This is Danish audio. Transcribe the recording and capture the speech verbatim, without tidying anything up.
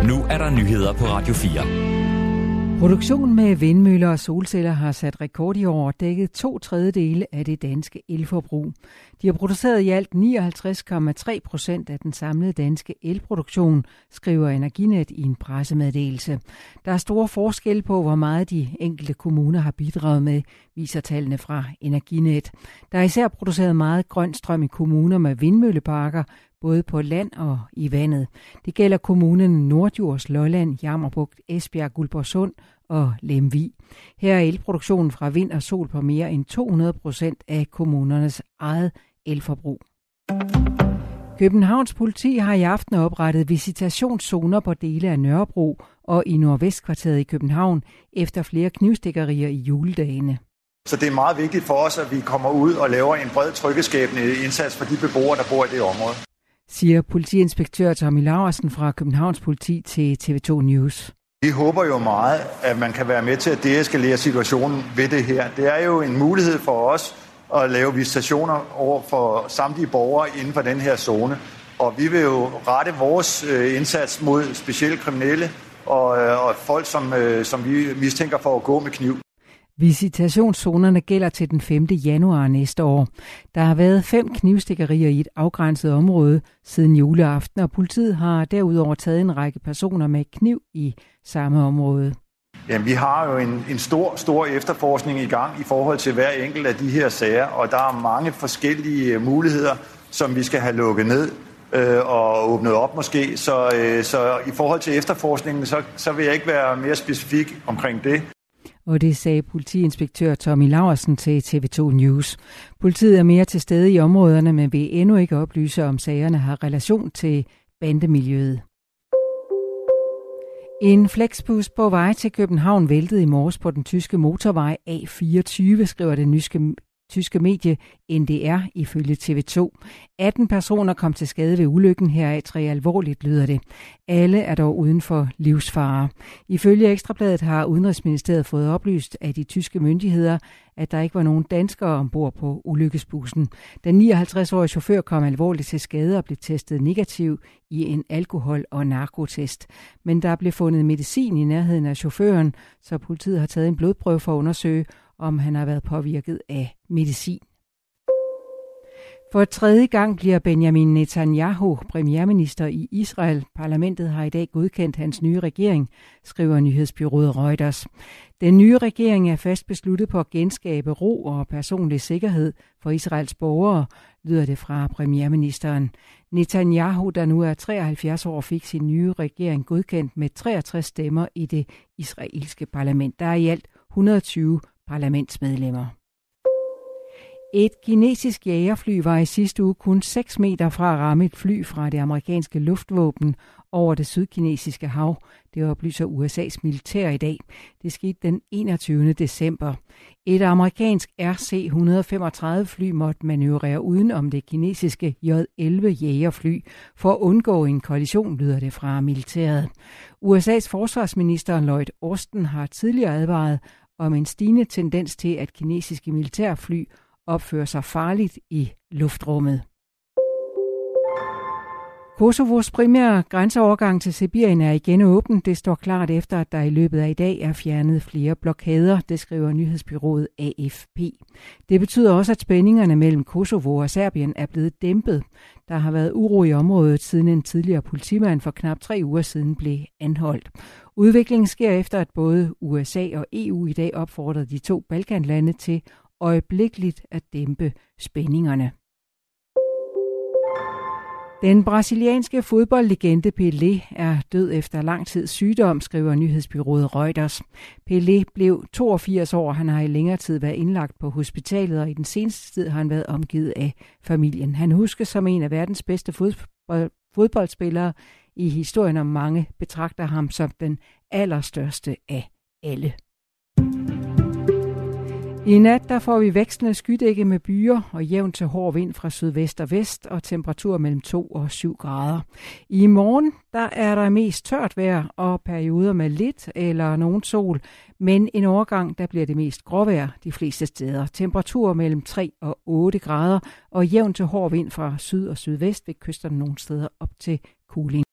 Nu er der nyheder på Radio fire. Produktionen med vindmøller og solceller har sat rekord i år og dækket to tredjedele af det danske elforbrug. De har produceret i alt nioghalvtreds komma tre procent af den samlede danske elproduktion, skriver Energinet i en pressemeddelelse. Der er store forskelle på, hvor meget de enkelte kommuner har bidraget med, viser tallene fra Energinet. Der er især produceret meget grøn strøm i kommuner med vindmølleparker, både på land og i vandet. Det gælder kommunerne Norddjurs, Lolland, Jammerbugt, Esbjerg, Guldborgsund og Lemvig. Her er elproduktionen fra vind og sol på mere end to hundrede procent af kommunernes eget elforbrug. Københavns politi har i aften oprettet visitationszoner på dele af Nørrebro og i Nordvestkvarteret i København efter flere knivstikkerier i juledagene. Så det er meget vigtigt for os, at vi kommer ud og laver en bred tryggeskabende indsats for de beboere, der bor i det område, siger politiinspektør Tommy Laursen fra Københavns Politi til T V to News. Vi håber jo meget, at man kan være med til at deeskalere situationen ved det her. Det er jo en mulighed for os at lave visitationer over for samtlige borgere inden for den her zone. Og vi vil jo rette vores indsats mod specielle kriminelle og, og folk, som, som vi mistænker for at gå med kniv. Visitationszonerne gælder til den femte januar næste år. Der har været fem knivstikkerier i et afgrænset område siden juleaften, og politiet har derudover taget en række personer med kniv i samme område. Jamen, vi har jo en, en stor, stor efterforskning i gang i forhold til hver enkelt af de her sager, og der er mange forskellige muligheder, som vi skal have lukket ned øh, og åbnet op måske. Så, øh, så i forhold til efterforskningen, så, så vil jeg ikke være mere specifik omkring det. Og det sagde politiinspektør Tommy Laursen til T V to News. Politiet er mere til stede i områderne, men vil endnu ikke oplyse, om sagerne har relation til bandemiljøet. En flexbus på vej til København væltede i morges på den tyske motorvej A fireogtyve, skriver det nyske, tyske medie N D R ifølge T V to. atten personer kom til skade ved ulykken, heraf tre alvorligt, lyder det. Alle er dog uden for livsfare. Ifølge Ekstrabladet har Udenrigsministeriet fået oplyst af de tyske myndigheder, at der ikke var nogen danskere ombord på ulykkesbussen. Den nioghalvtreds-årige chauffør kom alvorligt til skade og blev testet negativ i en alkohol- og narkotest. Men der blev fundet medicin i nærheden af chaufføren, så politiet har taget en blodprøve for at undersøge, om han har været påvirket af medicin. For tredje gang bliver Benjamin Netanyahu premierminister i Israel. Parlamentet har i dag godkendt hans nye regering, skriver nyhedsbureauet Reuters. Den nye regering er fast besluttet på at genskabe ro og personlig sikkerhed for Israels borgere, lyder det fra premierministeren. Netanyahu, der nu er treoghalvfjerds år, fik sin nye regering godkendt med treogtres stemmer i det israelske parlament. Der er i alt et hundrede og tyve parlamentsmedlemmer. Et kinesisk jagerfly var i sidste uge kun seks meter fra at ramme et fly fra det amerikanske luftvåben over det sydkinesiske hav. Det oplyser U S A's militær i dag. Det skete den enogtyvende december. Et amerikansk R C et hundrede og femogtredive fly måtte manøvrere uden om det kinesiske J elleve jagerfly for at undgå en kollision, lyder det fra militæret. U S A's forsvarsminister Lloyd Austin har tidligere advaret om en stigende tendens til, at kinesiske militærfly opfører sig farligt i luftrummet. Kosovos primære grænseovergang til Sibirien er igen åben. Det står klart efter, at der i løbet af i dag er fjernet flere blokader, det skriver nyhedsbureauet A F P. Det betyder også, at spændingerne mellem Kosovo og Serbien er blevet dæmpet. Der har været uro i området, siden en tidligere politimand for knap tre uger siden blev anholdt. Udviklingen sker efter, at både U S A og E U i dag opfordrede de to Balkanlande til øjeblikkeligt at dæmpe spændingerne. Den brasilianske fodboldlegende Pelé er død efter lang tids sygdom, skriver nyhedsbureauet Reuters. Pelé blev toogfirs år, han har i længere tid været indlagt på hospitalet, og i den seneste tid har han været omgivet af familien. Han huskes som en af verdens bedste fodbold, fodboldspillere i historien, og mange betragter ham som den allerstørste af alle. I nat der får vi vekslende skydække med byer og jævn til hård vind fra sydvest og vest og temperatur mellem to og syv grader. I morgen der er der mest tørt vejr og perioder med lidt eller nogen sol, men en overgang der bliver det mest gråvejr de fleste steder. Temperatur mellem tre og otte grader og jævn til hård vind fra syd og sydvest ved kysterne nogle steder op til kuling.